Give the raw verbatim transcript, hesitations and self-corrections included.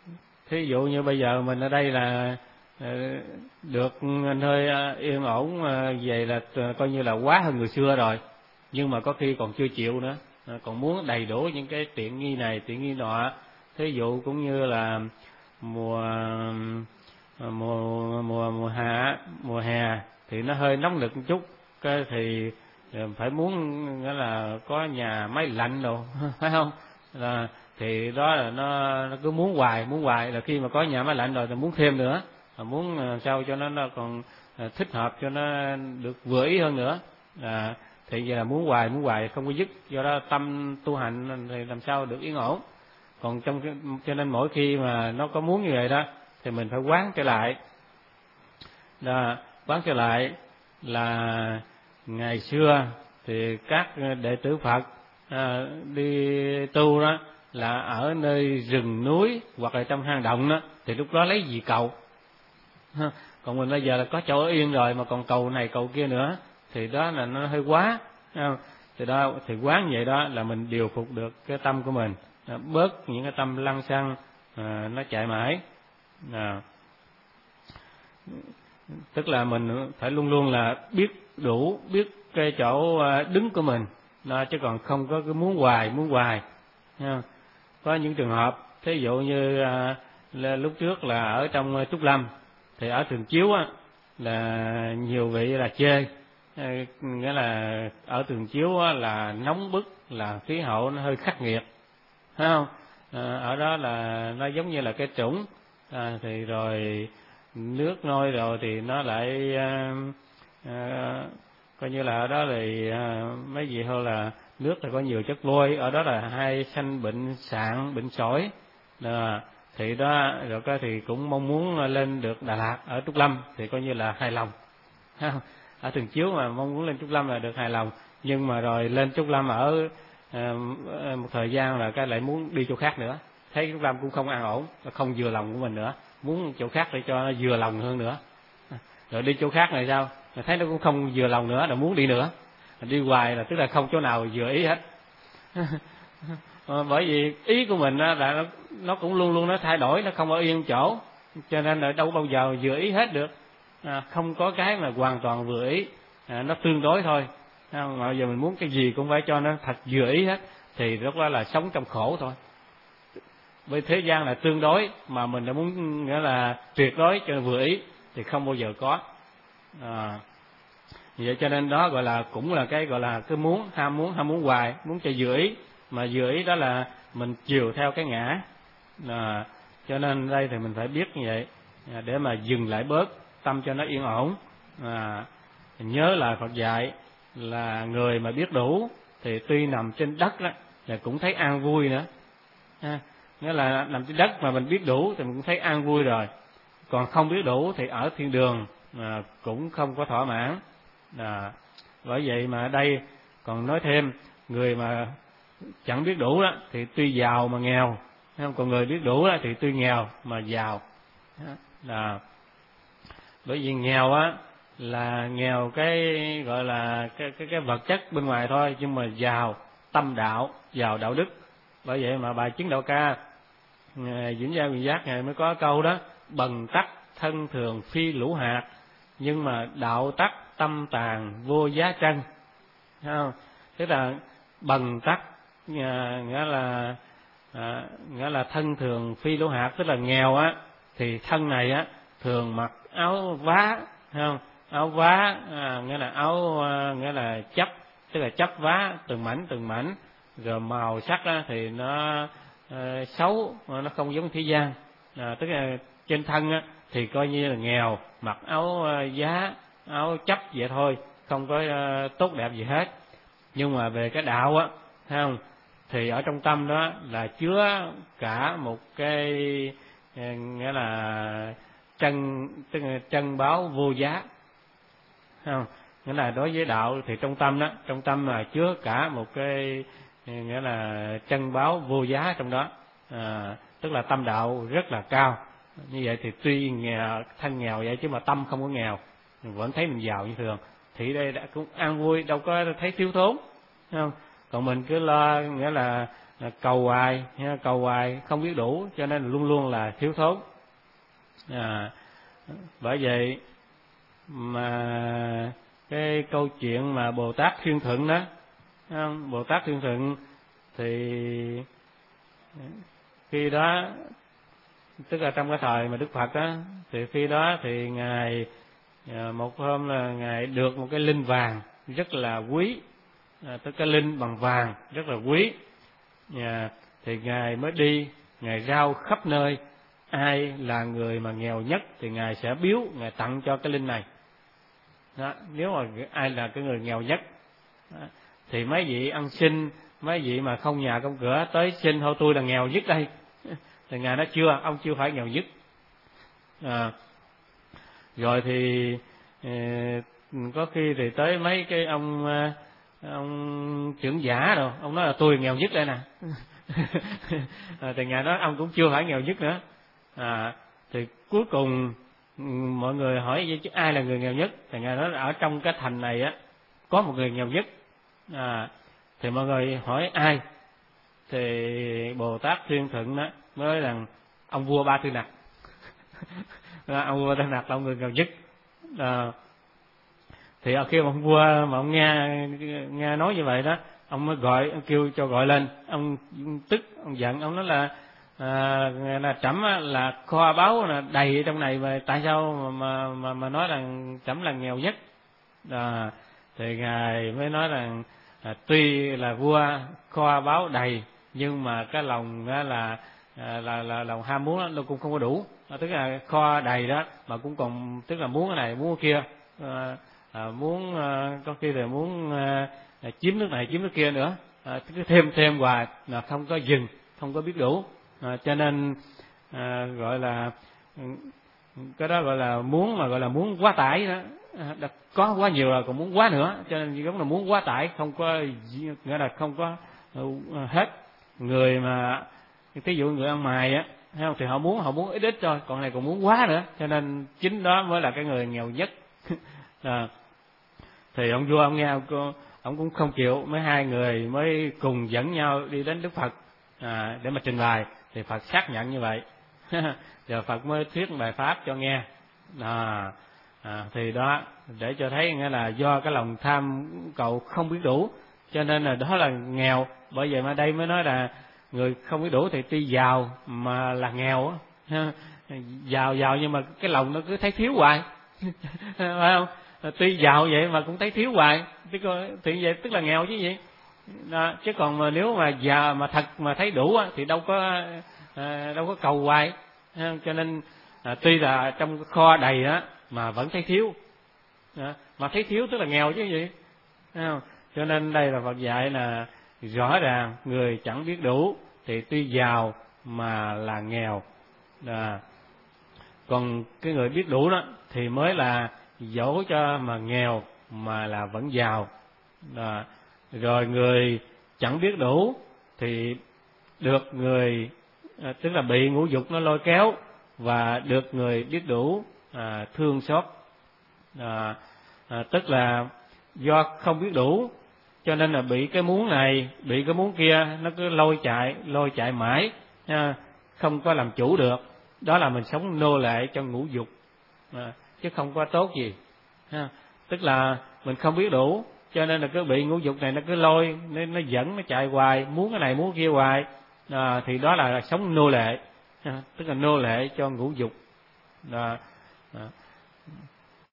thí dụ như bây giờ mình ở đây là được nơi yên ổn vậy là coi như là quá hơn người xưa rồi, nhưng mà có khi còn chưa chịu nữa, còn muốn đầy đủ những cái tiện nghi này tiện nghi nọ. Thí dụ cũng như là mùa mùa mùa mùa hạ mùa hè thì nó hơi nóng nực một chút, cái thì phải muốn nghĩa là có nhà máy lạnh đồ phải không, là thì đó là nó, nó cứ muốn hoài muốn hoài là khi mà có nhà máy lạnh rồi thì muốn thêm nữa, muốn sao cho nó, nó còn thích hợp cho nó được vừa ý hơn nữa, à, thì giờ là muốn hoài muốn hoài không có dứt. Do đó tâm tu hành thì làm sao được yên ổn. Còn trong cho nên mỗi khi mà nó có muốn như vậy đó thì mình phải quán trở lại. Đó, quán trở lại là ngày xưa thì các đệ tử Phật à, đi tu đó là ở nơi rừng núi hoặc là trong hang động đó, thì lúc đó lấy gì cầu. Còn mình bây giờ là có chỗ yên rồi mà còn cầu này cầu kia nữa thì đó là nó hơi quá. Thì đó thì quán vậy đó là mình điều phục được cái tâm của mình, bớt những cái tâm lăng xăng à, nó chạy mãi. À, tức là mình phải luôn luôn là biết đủ, biết cái chỗ đứng của mình, đó, chứ còn không có cái muốn hoài muốn hoài. Nha. Có những trường hợp thí dụ như à, lúc trước là ở trong Trúc Lâm thì ở Thường Chiếu á, là nhiều vị là chê, nghĩa là ở Thường Chiếu á, là nóng bức, là khí hậu nó hơi khắc nghiệt, thấy không? À, ở đó là nó giống như là cái trũng, à, thì rồi nước nôi rồi thì nó lại à, à, coi như là ở đó thì à, mấy gì hơn là nước là có nhiều chất vôi, ở đó là hay sanh bệnh sạn bệnh sỏi, à, thì đó rồi cái thì cũng mong muốn lên được Đà Lạt. Ở Trúc Lâm thì coi như là hài lòng, ở Thường Chiếu mà mong muốn lên Trúc Lâm là được hài lòng, nhưng mà rồi lên Trúc Lâm ở à, một thời gian là cái lại muốn đi chỗ khác nữa, thấy Trúc Lâm cũng không an ổn, không vừa lòng của mình nữa, muốn chỗ khác để cho nó vừa lòng hơn nữa. Rồi đi chỗ khác này sao, rồi thấy nó cũng không vừa lòng nữa, là muốn đi nữa, đi hoài là tức là không chỗ nào vừa ý hết. Bởi vì ý của mình là nó, nó cũng luôn luôn nó thay đổi, nó không ở yên chỗ, cho nên là đâu bao giờ vừa ý hết được, à, không có cái mà hoàn toàn vừa ý, à, nó tương đối thôi. Mà giờ mình muốn cái gì cũng phải cho nó thật vừa ý hết, thì lúc đó là sống trong khổ thôi. Bởi thế gian là tương đối, mà mình đã muốn nghĩa là tuyệt đối cho vừa ý thì không bao giờ có. À, vậy cho nên đó gọi là cũng là cái gọi là cứ muốn ham muốn ham muốn hoài, muốn cho vừa ý, mà vừa ý đó là mình chiều theo cái ngã. À, cho nên đây thì mình phải biết như vậy để mà dừng lại bớt tâm cho nó yên ổn. À, nhớ là Phật dạy là người mà biết đủ thì tuy nằm trên đất đó là cũng thấy an vui nữa. À, nghĩa là nằm trên đất mà mình biết đủ thì mình cũng thấy an vui rồi. Còn không biết đủ thì ở thiên đường à, cũng không có thỏa mãn. À, bởi vậy mà ở đây còn nói thêm, người mà chẳng biết đủ đó thì tuy giàu mà nghèo, còn người biết đủ đó thì tuy nghèo mà giàu. Là bởi vì nghèo á là nghèo cái gọi là cái cái cái vật chất bên ngoài thôi, nhưng mà giàu tâm đạo, giàu đạo đức. Bởi vậy mà bài Chứng Đạo Ca Vĩnh Gia Quyền Giác ngài mới có câu đó: bần tắc thân thường phi lũ hạt, nhưng mà đạo tắc tâm tàn vô giá trân. Thấy không? Tức là bần tắc nghĩa là à, nghĩa là thân thường phi lũ hạt, tức là nghèo á thì thân này á thường mặc áo vá, thấy không? Áo vá à, nghĩa là áo à, nghĩa là chấp, tức là chấp vá từng mảnh từng mảnh, rồi màu sắc á, thì nó à, xấu, nó không giống thế gian. À, tức là trên thân á thì coi như là nghèo, mặc áo à, giá, áo chấp vậy thôi, không có à, tốt đẹp gì hết. Nhưng mà về cái đạo á, thấy không? Thì ở trong tâm đó là chứa cả một cái nghĩa là chân, tức là chân báo vô giá, không? Nghĩa là đối với đạo thì trong tâm đó, trong tâm là chứa cả một cái nghĩa là chân báo vô giá trong đó, à, tức là tâm đạo rất là cao. Như vậy thì tuy nghèo, thân nghèo vậy chứ mà tâm không có nghèo, mình vẫn thấy mình giàu như thường, thì đây đã cũng an vui, đâu có thấy thiếu thốn, không? Còn mình cứ lo nghĩa là cầu hoài, cầu hoài không biết đủ, cho nên luôn luôn là thiếu thốn. À, bởi vậy mà cái câu chuyện mà Bồ Tát Thiên Thuận đó, Bồ Tát Thiên Thuận thì khi đó, tức là trong cái thời mà Đức Phật đó, thì khi đó thì ngài một hôm là ngài được một cái linh vàng rất là quý, à, tức cái linh bằng vàng rất là quý, à, thì ngài mới đi, ngài rao khắp nơi, ai là người mà nghèo nhất thì ngài sẽ biếu, ngài tặng cho cái linh này. Đó, nếu mà ai là cái người nghèo nhất đó, thì mấy vị ăn xin, mấy vị mà không nhà không cửa tới xin thôi tôi là nghèo nhất đây, thì ngài nói chưa, ông chưa phải nghèo nhất. À, rồi thì có khi thì tới mấy cái ông ông trưởng giả rồi, ông nói là tôi nghèo nhất đây nè. À, thì ngài nói ông cũng chưa phải nghèo nhất nữa. À, thì cuối cùng mọi người hỏi chứ ai là người nghèo nhất, thì ngài nói là ở trong cái thành này á có một người nghèo nhất. À, thì mọi người hỏi ai, thì Bồ Tát Thiên Thuận đó mới rằng ông vua Ba Tư Nặc. Ông vua Ba Tư Nặc là ông người nghèo nhất. À, thì khi mà ông vua mà ông nghe nghe nói như vậy đó, ông mới gọi, ông kêu cho gọi lên. Ông tức, ông giận, ông nói là à, là trẫm là kho báu là đầy trong này, mà tại sao mà mà mà, mà nói rằng trẫm là nghèo nhất. À, thì ngài mới nói rằng à, tuy là vua kho báu đầy, nhưng mà cái lòng đó là là là, là lòng ham muốn nó cũng không có đủ. À, tức là kho đầy đó mà cũng còn, tức là muốn cái này muốn cái kia, à, à, muốn à, có khi là muốn à, chiếm nước này chiếm nước kia nữa, à, cứ thêm thêm hoài là không có dừng, không có biết đủ. À, cho nên à, gọi là cái đó gọi là muốn, mà gọi là muốn quá tải đó. À, có quá nhiều rồi còn muốn quá nữa, cho nên giống là muốn quá tải, không có nghĩa là không có hết. Người mà ví dụ người ăn mày á, thì họ muốn họ muốn ít ít thôi, còn này còn muốn quá nữa, cho nên chính đó mới là cái người nghèo nhất. À, thì ông vua ông nghe ông, ông cũng không chịu, mấy hai người mới cùng dẫn nhau đi đến Đức Phật à, để mà trình bày. Thì Phật xác nhận như vậy. Giờ Phật mới thuyết bài pháp cho nghe. À, à, thì đó để cho thấy nghĩa là do cái lòng tham cầu không biết đủ, cho nên là đó là nghèo. Bởi vậy mà đây mới nói là người không biết đủ thì tuy giàu mà là nghèo á. Giàu giàu nhưng mà cái lòng nó cứ thấy thiếu hoài. Phải không? Tuy giàu vậy mà cũng thấy thiếu hoài, thì vậy tức là nghèo chứ gì. Đó, chứ còn mà nếu mà giàu mà thật mà thấy đủ á, thì đâu có à, đâu có cầu hoài. Cho nên à, tuy là trong kho đầy á mà vẫn thấy thiếu. À, mà thấy thiếu tức là nghèo chứ gì. À, cho nên đây là Phật dạy là rõ ràng người chẳng biết đủ thì tuy giàu mà là nghèo. À, còn cái người biết đủ đó thì mới là dẫu cho mà nghèo mà là vẫn giàu. À, rồi người chẳng biết đủ thì được người à, tức là bị ngũ dục nó lôi kéo, và được người biết đủ à, thương xót. À, à, tức là do không biết đủ cho nên là bị cái muốn này, bị cái muốn kia, nó cứ lôi chạy, lôi chạy mãi, à, không có làm chủ được. Đó là mình sống nô lệ cho ngũ dục, à, chứ không có tốt gì. À, tức là mình không biết đủ, cho nên là cứ bị ngũ dục này nó cứ lôi, nó, nó dẫn, nó chạy hoài, muốn cái này muốn kia hoài, à, thì đó là sống nô lệ, à, tức là nô lệ cho ngũ dục. À, à,